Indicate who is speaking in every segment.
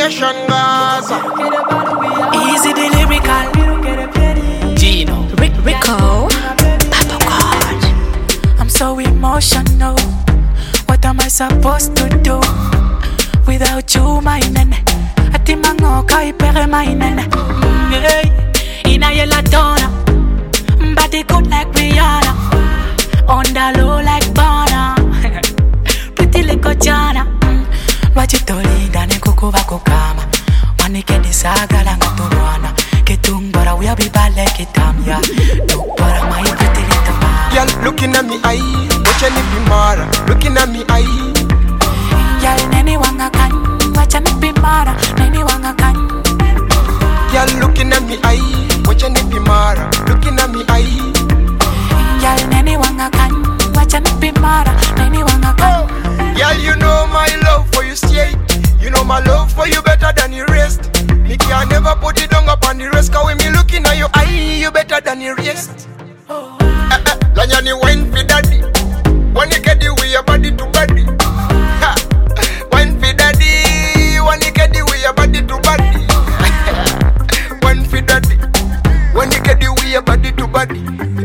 Speaker 1: nation Gaza.
Speaker 2: Easy the lyrical Gino
Speaker 3: Rico Papa God.
Speaker 2: I'm so emotional. What am I supposed to do without you, my nene? Ati mango kai pere my nene. Ina yela dona, body good like Rihanna, on the low like Bana. Pretty little Jana. Wachitoli dane kuku wako kama wanike disaga langa turwana ketungbara we be bale ketamya dokbara my pretty little mama.
Speaker 1: Girl looking at me eye, watching it be mara. Looking at me eye.
Speaker 2: Girl neni wanga kan, watching it be mara. Neni wanga kan.
Speaker 1: Girl looking at me eye, watching it be mara. Looking at me eye.
Speaker 2: Girl neni wanga kan, watching it be mara. Neni wanga kan.
Speaker 1: Girl, you know my love for you straight. You know my love for you better than the rest. Me can never put it down upon the rest. Cause when me looking at your eye, you better than the rest. Lanyani wine for daddy. When you get the way your body to body. Ha. Wine for daddy. When you get the way your body to body. Wine for daddy. When you get the way your body to body.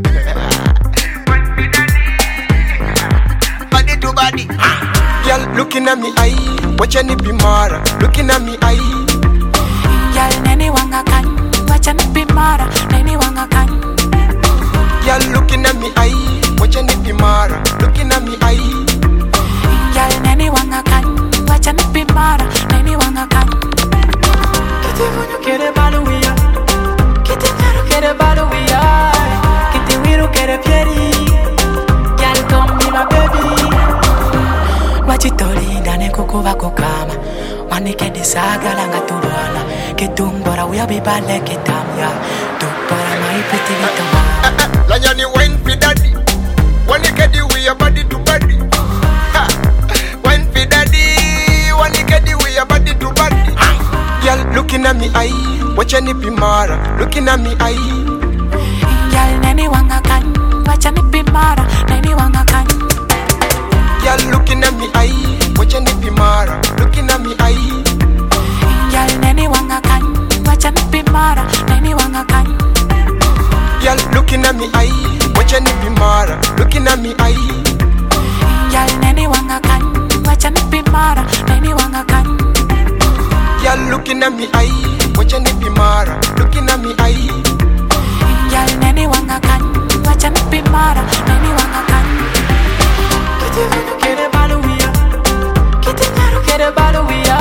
Speaker 1: Body to body. Girl looking at me eye, watching it be mara. Looking at me eye.
Speaker 2: Girl neni wanga kan, watching it be mara. Neni wanga kan.
Speaker 1: Girl looking at me eye, watching it be mara. Looking at me eye.
Speaker 2: Girl neni wanga kan, watching it be mara. Neni wanga kan. Kiti wunu kere baluia, kiti karu kere baluia, kiti wiru kere pieri. Girl come be my baby. Wachitoli dane kuku wako kama wanike disaga langa turwana ketumbora we be bale ketamya dokbara my pretty little mama.
Speaker 1: Lanyani wine for daddy. When you get the way your body to body. Ha. Wine for daddy. When you get the way your body to body. Girl looking at me eye, watching it be mara. Looking at me eye.
Speaker 2: Girl neni wanga kan, watching it be mara. Neni wanga kan.
Speaker 1: Girl looking at me eye, watching it be mara. Looking at me eye.
Speaker 2: Girl neni wanga kan, watching it be mara. Neni wanga kan.
Speaker 1: Girl looking at me eye, watching it be mara. Looking at me eye.
Speaker 2: Girl neni wanga kan, watching it be mara. Neni wanga kan.
Speaker 1: Girl looking at me eye, watching it be mara. Looking at me eye.
Speaker 2: Girl neni wanga kan, watching it be mara. Neni wanga kan. Kiti wunu kere baluia, kiti karu kere baluia,